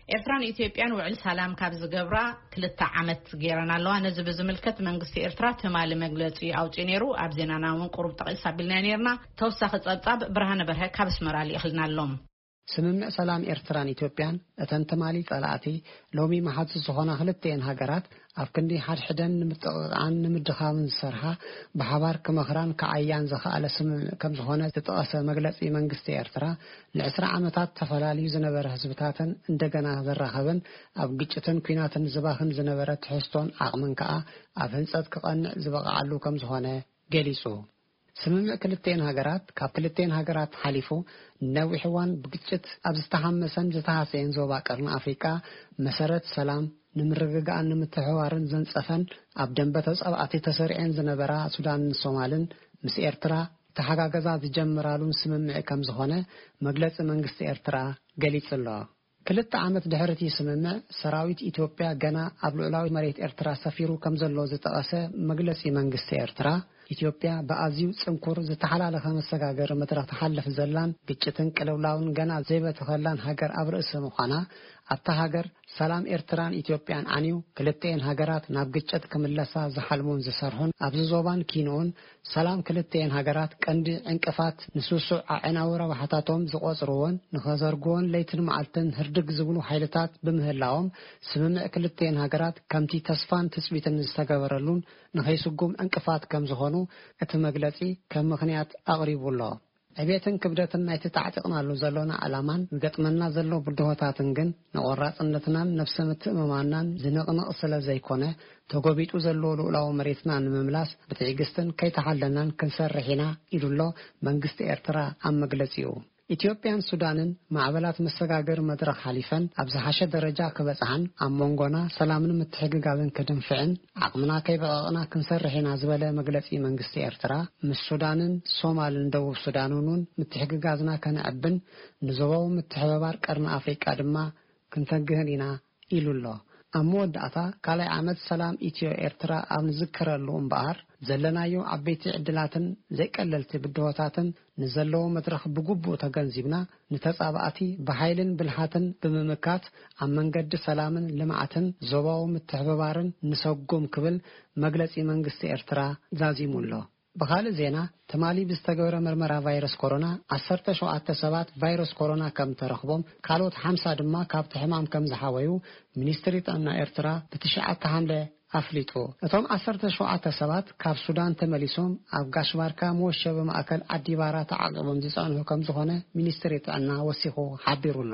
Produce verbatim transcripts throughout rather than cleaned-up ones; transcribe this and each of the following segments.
ኤርትራን ኢትዮጵያን ውዕል ሰላም ካብ ዝገብራ ክልተ ዓመት ገይረና ኣለዋ ነዚ ብዝምልከት መንግስቲ ኤርትራ ተማሊ መግለጺ ኣውጪ ነይሩ ኣብ ዜናና እውን ቁሩብ ጠቂስ ኣቢልና ነርና ተወሳኺ ጸብጻብ ብርሃነ በርሀ ካብ ኣስመራ ይኽልና ኣሎም ስምምዕ ሰላም ኤርትራን ኢትዮጵያን እተን ተማሊ ጸላእቲ ሎሚ ማሓዝ ዝኾና ክልተን ሃገራት ኣብ ክንዲ ሓድሕደን ንምጥቕዓን ንምድኻምን ዝሰርሓ ብሓባር ከመኽራን ከዓያን ዝኸኣለ ስምምዕ ከም ዝኾነ ዝተጠቐሰ መግለጺ መንግስቲ ኤርትራ ለዕስራ ዓመታት ተፈላልዩ ዝነበረ ህዝብታትን እንደገና ዘራኸበን ኣብ ግጭትን ኩናትን ዝባኽን ዝነበረ ትሕዝቶን ዓቕምን ከዓ ኣብ ህንጸት ክቐንዕ ዝበቕዓሉ ከም ዝኾነ ገሊጹ ስምምዕ ክልተን ሃገራት ካብ ክልተን ሃገራት ሓሊፉ ነዊሕ እዋን ብግጭት ኣብ ዝተሓመሰን ዝተሃሰየን ዞባ ቀርኒ ኣፍሪቃ መሰረት ሰላም ንምርግጋእን ንምትሕዋርን ዘንጸፈን ኣብ ደንበተ ጸብዓቲ ተሰሪዐን ዝነበራ ሱዳንን ሶማልን ምስ ኤርትራ ተሓጋገዛ ዝጀምራሉን ስምምዕ ከም ዝኾነ መግለጺ መንግስቲ ኤርትራ ገሊጹ ኣሎ ክልተ ዓመት ድሕርቲ ስምምዕ ሰራዊት ኢትዮጵያ ገና ኣብ ልዕላዊ መሬት ኤርትራ ሰፊሩ ከም ዘሎ ዝጠቐሰ መግለጺ መንግስቲ ኤርትራ ኢትዮጵያ በአዚው ጽንኩር ዝተሓላለኸ መሰጋገር መድረኽ ተሓልፍ ዘላን ግጭትን ቅልውላውን ገና ዘይበተኸላን ሃገር ኣብ ርእሲ ምዃና ኣብታ ሃገር ሰላም ኤርትራን ኢትዮጵያን ዓንዩ ክልተን ሃገራት ናብ ግጭት ክምለሳ ዝሓልሙን ዝሰርሑን ኣብዚ ዞባን ኪኖን ሰላም ክልተን ሃገራት ቀንዲ ዕንቅፋት ንስሱዕ ዓዕናዊ ረብሓታቶም ዝቆጽርዎን ንኸዘርግዎን ለይትን መዓልትን ህርድግ ዝብሉ ሓይልታት ብምህላዎም ስምምዕ ክልተን ሃገራት ከምቲ ተስፋን ትጽቢትን ዝተገበረሉን ንኸይስጉም ዕንቅፋት ከም ዝኾኑ እቲ መግለጺ ከም ምኽንያት ኣቕሪቡሎ ዕቤትን ክብደትን ናይቲ ተዓጢቕናሉ ዘሎና ዓላማን ዝገጥመና ዘሎ ብድሆታትን ግን ንቆራጽነትናን ነፍሰ ምትእምማናን ዝንቕንቕ ስለ ዘይኮነ ተጎቢጡ ዘሎ ልኡላዊ መሬትና ንምምላስ ብትዕግስትን ከይተሓለናን ክንሰርሕ ኢና ኢሉሎ መንግስቲ ኤርትራ ኣብ መግለጺኡ ኢትዮጵያን ሱዳንን ማዕበላት መሰጋገር መድረኽ ሓሊፈን ኣብ ዝሓሸ ደረጃ ክበጽሓን ኣብ መንጎና ሰላምን ምትሕግጋዝን ክድንፍዕን ዓቕምና ከይበቐቕና ክንሰርሕ ኢና ዝበለ መግለጺ መንግስቲ ኤርትራ ምስ ሱዳንን ሶማልን ደቡብ ሱዳንን ምትሕግጋዝና ከነዕብን ንዞባዊ ምትሕብባር ቀርኒ ኣፍሪቃ ድማ ክንተግህን ኢና ኢሉሎ ኣብ መወዳእታ ካልኣይ ዓመት ሰላም ኢትዮ ኤርትራ ኣብ ንዝክረሉ እምበኣር ዘለናዮ ዓበይቲ ዕድላትን ዘይቀለልቲ ብድሆታትን ንዘለዎ መድረኽ ብግቡእ ተገንዚብና ንተጻባእቲ ብሓይልን ብልሃትን ብምምካት ኣብ መንገዲ ሰላምን ልምዓትን ዞባዊ ምትሕብባርን ንሰጉም ክብል መግለጺ መንግስቲ ኤርትራ ዛዚሙሎ በኻልእ ዜና ተማሊ ብዝተገበረ ምርመራ ቫይረስ ኮሮና ዓሰርተ ሸውዓተ ሰባት ቫይረስ ኮሮና ከም ተረኽቦም ካልኦት ሓምሳ ድማ ካብቲ ሕማም ከም ዝሓወዩ ሚኒስትሪ ጥዕና ኤርትራ ብትሽዓተ ሐምለ ኣፍሊጡ እቶም ዓሰርተ ሸውዓተ ሰባት ካብ ሱዳን ተመሊሶም ኣብ ጋሽባርካ መወሸቢ ማእከል ዓዲባራ ተዓቂቦም ዝጸንሑ ከም ዝኾነ ሚኒስትሪ ጥዕና ወሲኹ ሓቢሩሎ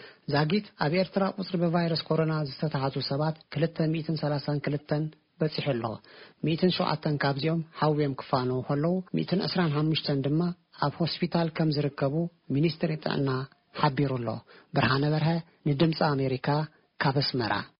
ዛጊት ኣብ ኤርትራ ቁጽሪ ብቫይረስ ኮሮና ዝተታሕዙ ሰባት ክልተ ሚእትን ሰላሳን ክልተን በጽሕሎ ሚእትን ሸውዓተን ካብዚኦም ሓውዮም ክፋኑ ኸለዉ ሚእትን ዕስራን ሓሙሽተን ድማ ኣብ ሆስፒታል ከም ዝርከቡ ሚኒስትሪ ጥዕና ሓቢሩሎ ብርሃነ በርሀ ንድምፂ ኣሜሪካ ካብ ኣስመራ